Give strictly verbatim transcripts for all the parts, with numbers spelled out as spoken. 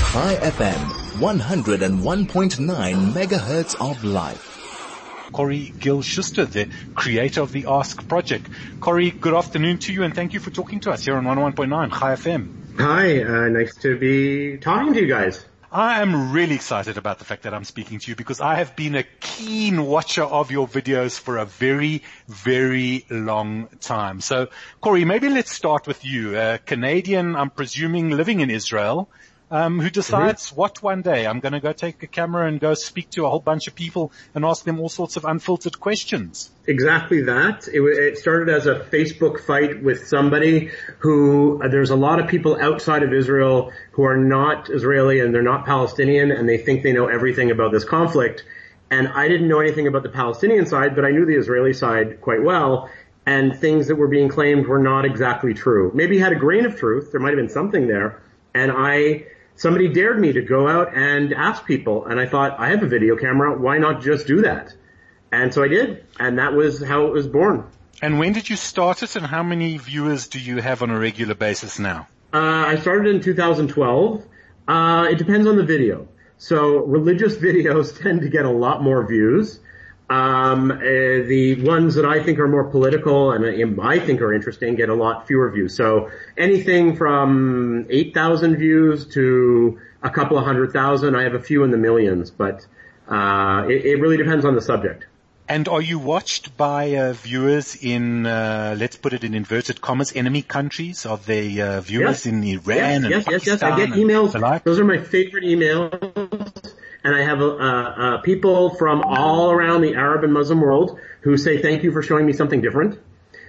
Chai F M, one oh one point nine megahertz of life. Corey Gill-Schuster, the creator of the Ask Project. Corey, good afternoon to you, and thank you for talking to us here on one oh one point nine Chai F M. Hi, uh, nice to be talking to you guys. I am really excited about the fact that I'm speaking to you because I have been a keen watcher of your videos for a very, very long time. So, Corey, maybe let's start with you. A Canadian, I'm presuming, living in Israel, um, who decides mm-hmm. what one day I'm going to go take a camera and go speak to a whole bunch of people and ask them all sorts of unfiltered questions. Exactly that. It, it started as a Facebook fight with somebody who, uh, there's a lot of people outside of Israel who are not Israeli and they're not Palestinian and they think they know everything about this conflict. And I didn't know anything about the Palestinian side, but I knew the Israeli side quite well. And things that were being claimed were not exactly true. Maybe had a grain of truth. There might have been something there. And I, somebody dared me to go out and ask people. And I thought, I have a video camera. Why not just do that? And so I did, and that was how it was born. And when did you start it, and how many viewers do you have on a regular basis now? Uh, I started in two thousand twelve. Uh, it depends on the video. So religious videos tend to get a lot more views. Um, uh, the ones that I think are more political and uh, I think are interesting get a lot fewer views. So anything from eight thousand views to a couple of hundred thousand. I have a few in the millions, but uh, it, it really depends on the subject. And are you watched by uh, viewers in, uh, let's put it in inverted commas, enemy countries? Are they uh, viewers yes. in Iran yes, and yes, Pakistan? Yes, yes, I get emails. Like? Those are my favorite emails. And I have uh, uh, people from all around the Arab and Muslim world who say thank you for showing me something different.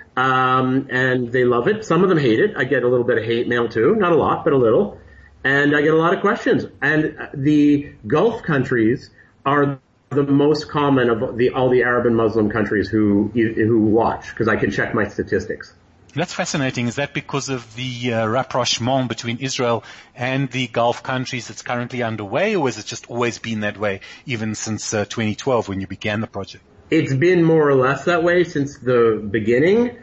Um, and they love it. Some of them hate it. I get a little bit of hate mail too. Not a lot, but a little. And I get a lot of questions. And the Gulf countries are the most common of the all the Arab and Muslim countries who who watch, because I can check my statistics. That's fascinating. Is that because of the uh, rapprochement between Israel and the Gulf countries that's currently underway, or has it just always been that way even since uh, twenty twelve when you began the project? It's been more or less that way since the beginning.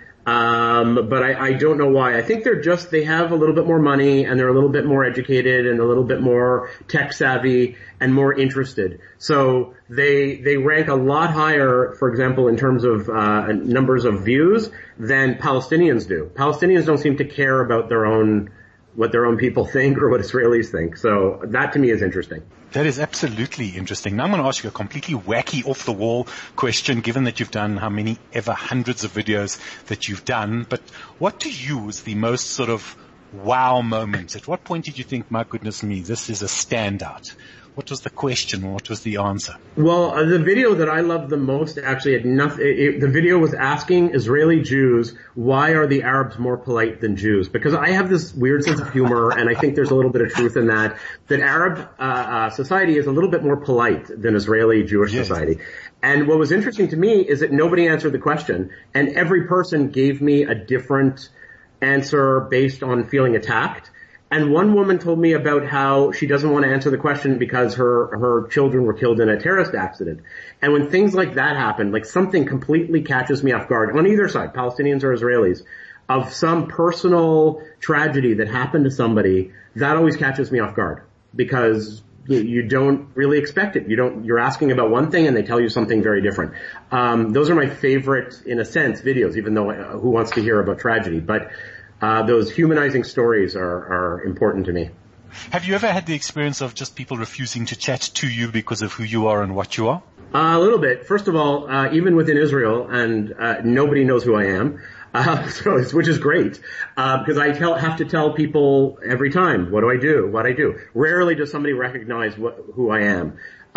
Um, but I, I don't know why. I think they're just, they have a little bit more money and they're a little bit more educated and a little bit more tech savvy and more interested. So they, they rank a lot higher, for example, in terms of, uh, numbers of views than Palestinians do. Palestinians don't seem to care about their own, what their own people think or what Israelis think. So that to me is interesting. That is absolutely interesting. Now I'm going to ask you a completely wacky off-the-wall question, given that you've done how many ever hundreds of videos that you've done. But what to you is the most sort of wow moment? At what point did you think, my goodness me, this is a standout? What was the question? What was the answer? Well, uh, the video that I loved the most actually had nothing. It, it, the video was asking Israeli Jews, why are the Arabs more polite than Jews? Because I have this weird sense of humor, and I think there's a little bit of truth in that, that Arab uh, uh society is a little bit more polite than Israeli Jewish yes. society. And what was interesting to me is that nobody answered the question, and every person gave me a different answer based on feeling attacked. And one woman told me about how she doesn't want to answer the question because her, her children were killed in a terrorist accident. And when things like that happen, like something completely catches me off guard on either side, Palestinians or Israelis, of some personal tragedy that happened to somebody, that always catches me off guard because you, you don't really expect it. You don't, you're asking about one thing and they tell you something very different. Um, those are my favorite, in a sense, videos, even though uh, who wants to hear about tragedy? But Uh, those humanizing stories are, are important to me. Have you ever had the experience of just people refusing to chat to you because of who you are and what you are? Uh, a little bit. First of all, uh, even within Israel, and uh, nobody knows who I am, uh, so it's, which is great, uh, because I tell, have to tell people every time, what do I do, what I do. Rarely does somebody recognize what, who I am.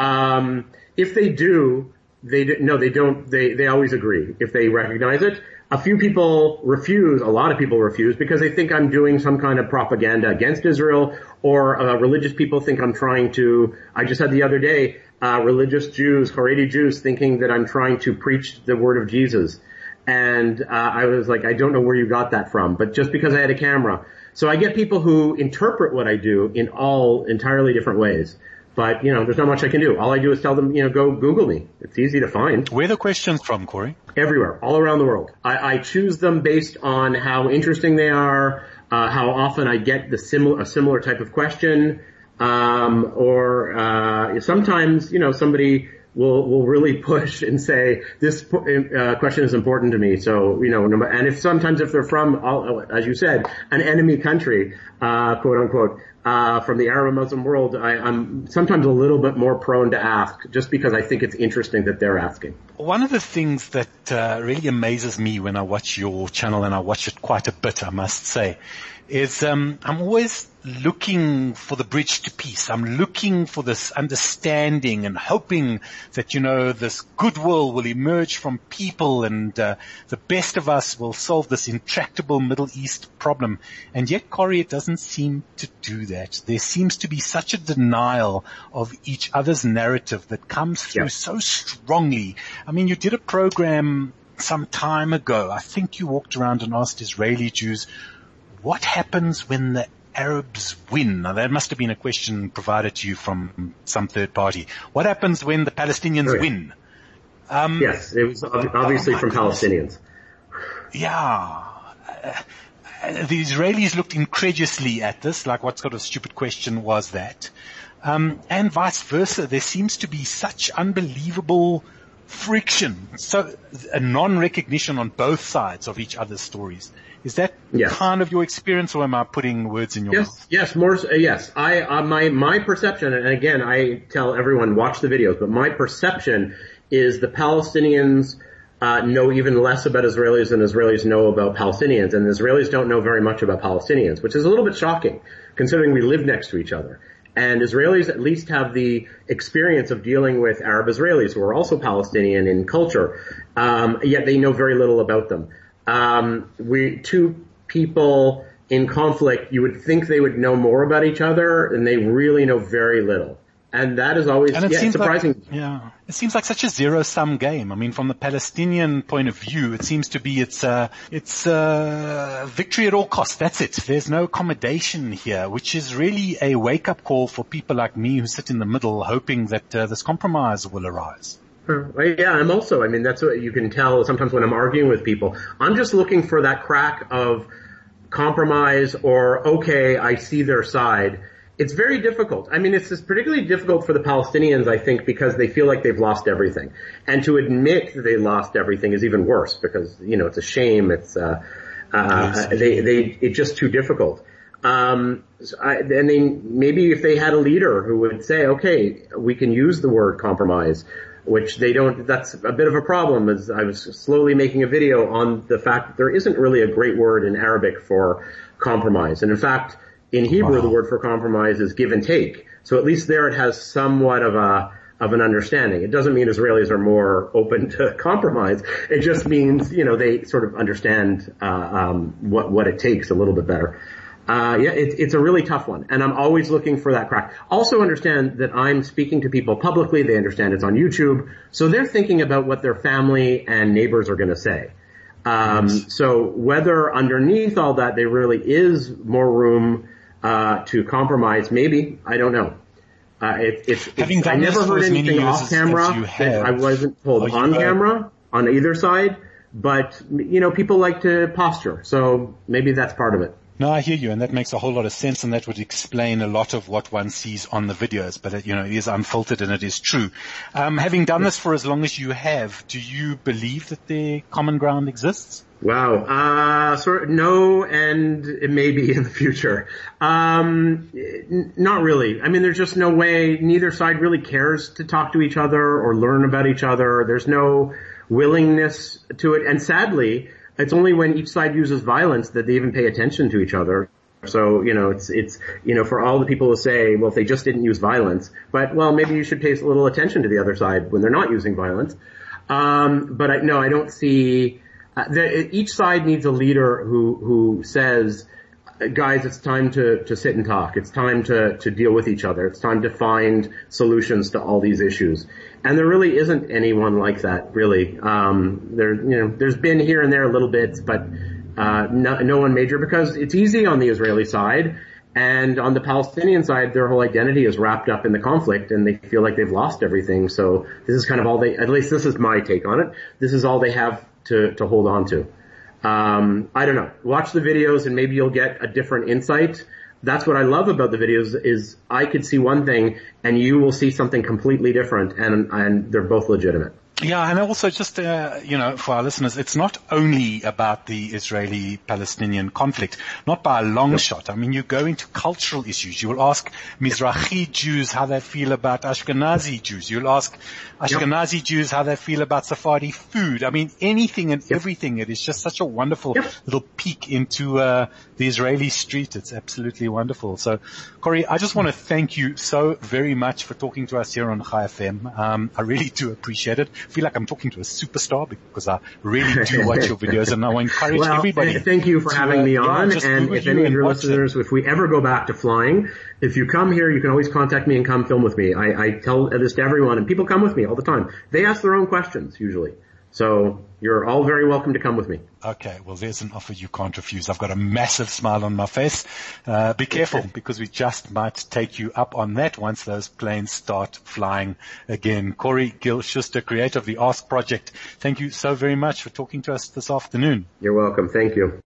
Um, if they do, they do, no, they don't, they, they always agree if they recognize it. A few people refuse, a lot of people refuse, because they think I'm doing some kind of propaganda against Israel, or uh, religious people think I'm trying to, I just had the other day, uh, religious Jews, Haredi Jews, thinking that I'm trying to preach the word of Jesus. And uh, I was like, I don't know where you got that from, but just because I had a camera. So I get people who interpret what I do in all entirely different ways. But, you know, there's not much I can do. All I do is tell them, you know, go Google me. It's easy to find. Where are the questions from, Corey? Everywhere, all around the world. I, I choose them based on how interesting they are, uh, how often I get the similar, a similar type of question. Um, or, uh, sometimes, you know, somebody will, will really push and say, this, uh, question is important to me. So, you know, and if sometimes if they're from, as you said, an enemy country, uh, quote unquote, uh, from the Arab and Muslim world, I, I'm sometimes a little bit more prone to ask just because I think it's interesting that they're asking. One of the things that, uh, really amazes me when I watch your channel, and I watch it quite a bit, I must say, is, um, I'm always looking for the bridge to peace. I'm looking for this understanding and hoping that, you know, this goodwill will emerge from people and uh, the best of us will solve this intractable Middle East problem. And yet, Corey, it doesn't seem to do that. There seems to be such a denial of each other's narrative that comes through yeah. so strongly. I mean, you did a program some time ago. I think you walked around and asked Israeli Jews, what happens when the Arabs win? Now, that must have been a question provided to you from some third party. What happens when the Palestinians right. win? Um, yes, it was obviously oh from goodness. Palestinians. Yeah. Uh, the Israelis looked incredulously at this, like what sort of stupid question was that? Um, and vice versa. There seems to be such unbelievable friction, so a non-recognition on both sides of each other's stories. Is that yes. kind of your experience, or am I putting words in your yes, mouth? Yes, more. Uh, yes, I uh, my my perception, and again, I tell everyone watch the videos, but my perception is the Palestinians uh, know even less about Israelis than Israelis know about Palestinians, and the Israelis don't know very much about Palestinians, which is a little bit shocking, considering we live next to each other. And Israelis at least have the experience of dealing with Arab Israelis who are also Palestinian in culture, um, yet they know very little about them. Um, we, two people in conflict, you would think they would know more about each other, and they really know very little. And that is always and it yeah, seems surprising. Like, yeah, it seems like such a zero-sum game. I mean, from the Palestinian point of view, it seems to be it's uh, it's uh, victory at all costs. That's it. There's no accommodation here, which is really a wake-up call for people like me who sit in the middle, hoping that uh, this compromise will arise. Yeah, I'm also, I mean, that's what you can tell sometimes when I'm arguing with people. I'm just looking for that crack of compromise or, okay, I see their side. It's very difficult. I mean, it's particularly difficult for the Palestinians, I think, because they feel like they've lost everything. And to admit that they lost everything is even worse because, you know, it's a shame. It's, uh, uh, they, they, it's just too difficult. Um, so I, and then maybe if they had a leader who would say, okay, we can use the word compromise, which they don't, that's a bit of a problem, as I was slowly making a video on the fact that there isn't really a great word in Arabic for compromise. And in fact, in Hebrew, wow. the word for compromise is give and take. So at least there it has somewhat of a, of an understanding. It doesn't mean Israelis are more open to compromise. It just means, you know, they sort of understand, uh, um, what, what it takes a little bit better. Uh, yeah, it's, it's a really tough one, and I'm always looking for that crack. Also understand that I'm speaking to people publicly. They understand it's on YouTube, so they're thinking about what their family and neighbors are going to say. Um, so whether underneath all that there really is more room uh, to compromise, maybe, I don't know. Uh, it, it's, it's I never heard anything off camera that I wasn't told oh, on camera on either side, but you know, people like to posture, so maybe that's part of it. No, I hear you, and that makes a whole lot of sense, and that would explain a lot of what one sees on the videos. But it, you know, it is unfiltered and it is true. Um, having done this for as long as you have, do you believe that the common ground exists? Wow. Uh, sort of, no, and it may be in the future. Um, n- not really. I mean, there's just no way. Neither side really cares to talk to each other or learn about each other. There's no willingness to it, and sadly, it's only when each side uses violence that they even pay attention to each other. So, you know, it's, it's, you know, for all the people to say, well, if they just didn't use violence, but, well, maybe you should pay a little attention to the other side when they're not using violence. Um, but I, no, I don't see, uh, the, each side needs a leader who, who says, guys, it's time to, to sit and talk. It's time to, to deal with each other. It's time to find solutions to all these issues. And there really isn't anyone like that, really. Um, there, you know, there's been here and there a little bit, but, uh, no, no one major, because it's easy on the Israeli side. And on the Palestinian side, their whole identity is wrapped up in the conflict and they feel like they've lost everything. So this is kind of all they, at least this is my take on it. This is all they have to, to hold on to. Um, I don't know. Watch the videos and maybe you'll get a different insight. that's what I love about the videos is I could see one thing and you will see something completely different, and and they're both legitimate. Yeah, and also just, uh, you know, for our listeners, it's not only about the Israeli-Palestinian conflict, not by a long shot. I mean, you go into cultural issues. You will ask Mizrahi Jews how they feel about Ashkenazi Jews. You'll ask Ashkenazi yep. Jews how they feel about Sephardi food. I mean, anything and yep. everything. It is just such a wonderful yep. little peek into uh, the Israeli street. It's absolutely wonderful. So, Corey, I just want to thank you so very much for talking to us here on Chai F M. Um, I really do appreciate it. I feel like I'm talking to a superstar because I really do watch your videos, and I encourage well, everybody. Thank you for to, having me uh, on. yeah, and if any of your listeners, it. if we ever go back to flying, if you come here, you can always contact me and come film with me. I, I tell this to everyone, and people come with me all the time. They ask their own questions usually. So you're all very welcome to come with me. Okay, well, there's an offer you can't refuse. I've got a massive smile on my face. Uh, be careful, because we just might take you up on that once those planes start flying again. Corey Gill-Schuster, creator of the Ask Project, thank you so very much for talking to us this afternoon. You're welcome. Thank you.